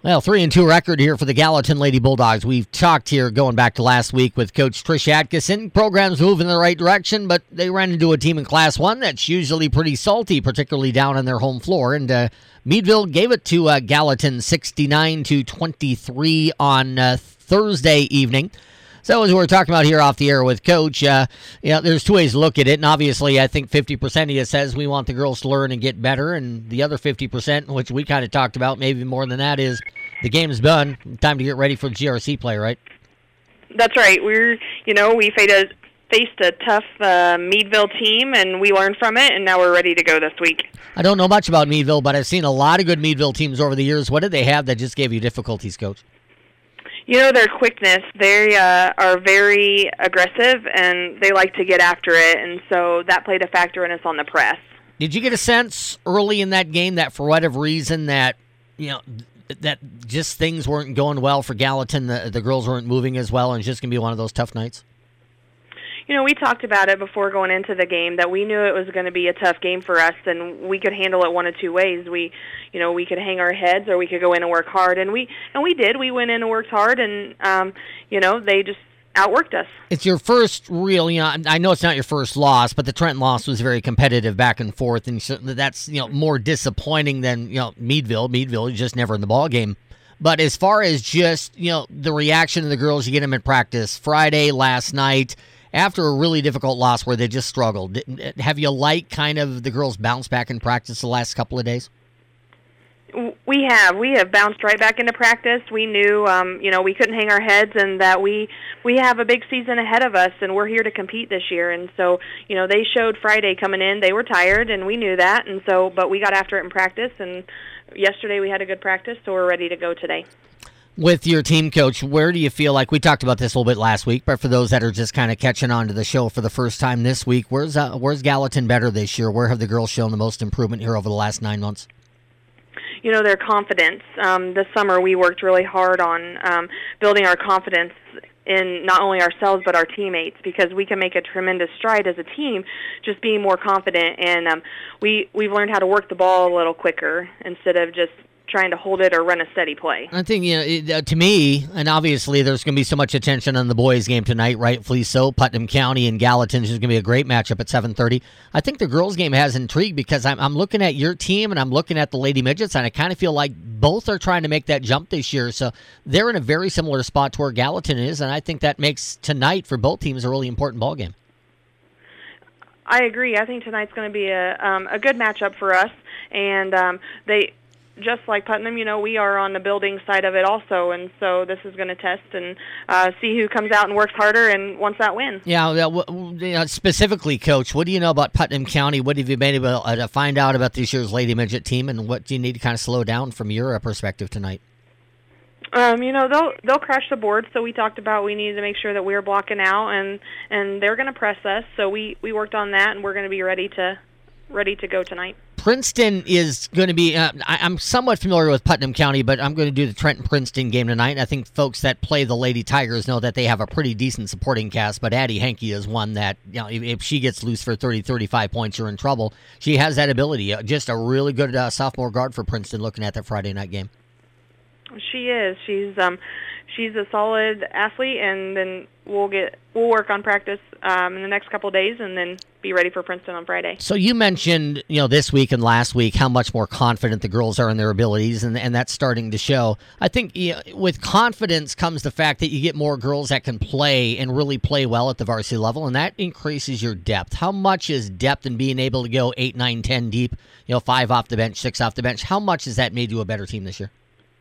Well, 3-2 record here for the Gallatin Lady Bulldogs. We've talked here going back to last week with Coach Trish Atkinson. Program's moving in the right direction, but they ran into a team in Class 1 that's usually pretty salty, particularly down on their home floor. And Meadville gave it to Gallatin 69-23 on Thursday evening. So as we're talking about here off the air with Coach, there's two ways to look at it. And obviously, I think 50% of you says we want the girls to learn and get better. And the other 50%, which we kind of talked about, maybe more than that, is the game's done. Time to get ready for GRC play, right? That's right. We faced a tough Meadville team, and we learned from it, and now we're ready to go this week. I don't know much about Meadville, but I've seen a lot of good Meadville teams over the years. What did they have that just gave you difficulties, Coach? Their quickness. They are very aggressive, and they like to get after it, and so that played a factor in us on the press. Did you get a sense early in that game that for whatever reason that just things weren't going well for Gallatin, the girls weren't moving as well, and it's just going to be one of those tough nights? We talked about it before going into the game that we knew it was going to be a tough game for us, and we could handle it one of two ways. We could hang our heads, or we could go in and work hard, and we did. We went in and worked hard, and they just outworked us. It's your first real, I know it's not your first loss, but the Trenton loss was very competitive back and forth, and that's more disappointing than Meadville. Meadville is just never in the ball game. But as far as just the reaction of the girls, you get them in practice Friday last night. After a really difficult loss where they just struggled, have you liked kind of the girls' bounce back in practice the last couple of days? We have bounced right back into practice. We knew, we couldn't hang our heads, and that we have a big season ahead of us, and we're here to compete this year. And so, they showed Friday coming in. They were tired, and we knew that. And so, but we got after it in practice, and yesterday we had a good practice, so we're ready to go today. With your team, Coach, where do you feel like, we talked about this a little bit last week, but for those that are just kind of catching on to the show for the first time this week, where's Gallatin better this year? Where have the girls shown the most improvement here over the last 9 months? Their confidence. This summer we worked really hard on building our confidence in not only ourselves but our teammates, because we can make a tremendous stride as a team just being more confident, and we've learned how to work the ball a little quicker instead of just trying to hold it or run a steady play. I think, to me, and obviously there's going to be so much attention on the boys' game tonight, rightfully so. Putnam County and Gallatin is going to be a great matchup at 7:30. I think the girls' game has intrigue because I'm looking at your team and I'm looking at the Lady Midgets, and I kind of feel like both are trying to make that jump this year. So they're in a very similar spot to where Gallatin is, and I think that makes tonight for both teams a really important ball game. I agree. I think tonight's going to be a good matchup for us, and they. Just like Putnam, we are on the building side of it also, and so this is going to test and see who comes out and works harder and wants that win. Yeah, specifically, Coach, what do you know about Putnam County? What have you been able to find out about this year's Lady Midget team, and what do you need to kind of slow down from your perspective tonight? They'll crash the board, so we talked about we need to make sure that we're blocking out, and they're going to press us, so we worked on that, and we're going to be ready to go tonight. Princeton is going to be, I'm somewhat familiar with Putnam County, but I'm going to do the Trenton-Princeton game tonight. I think folks that play the Lady Tigers know that they have a pretty decent supporting cast, but Addie Henke is one that, if she gets loose for 30, 35 points, you're in trouble. She has that ability. Just a really good sophomore guard for Princeton looking at that Friday night game. She is. She's a solid athlete, and then we'll work on practice in the next couple of days, and then be ready for Princeton on Friday. So you mentioned, this week and last week how much more confident the girls are in their abilities, and that's starting to show. I think with confidence comes the fact that you get more girls that can play and really play well at the varsity level, and that increases your depth. How much is depth in being able to go 8, 9, 10 deep, 5 off the bench, 6 off the bench? How much has that made you a better team this year?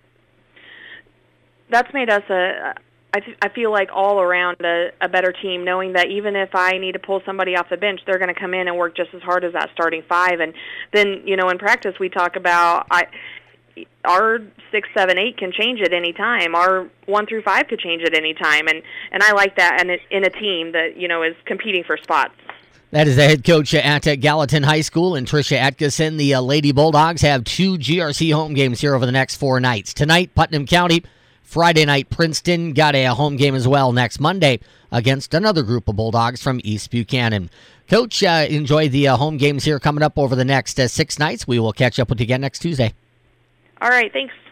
That's made us I feel like all around a better team, knowing that even if I need to pull somebody off the bench, they're going to come in and work just as hard as that starting 5. And then, in practice we talk about our 6, 7, 8 can change at any time. Our 1 through 5 could change at any time. And I like that in a team that, is competing for spots. That is the head coach at Gallatin High School, and Tricia Atkinson. The Lady Bulldogs have 2 GRC home games here over the next 4 nights. Tonight, Putnam County. Friday night, Princeton got a home game as well next Monday against another group of Bulldogs from East Buchanan. Coach, enjoy the home games here coming up over the next 6 nights. We will catch up with you again next Tuesday. All right, thanks.